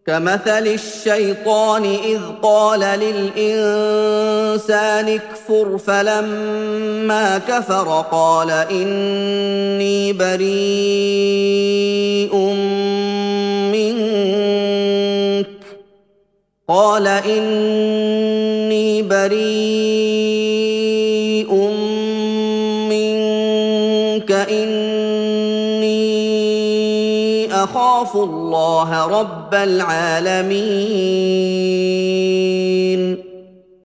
كمثل الشيطان إذ قال للإنسان اكفر فلما كفر قال إني بريء منك إني أخاف الله رب العالمين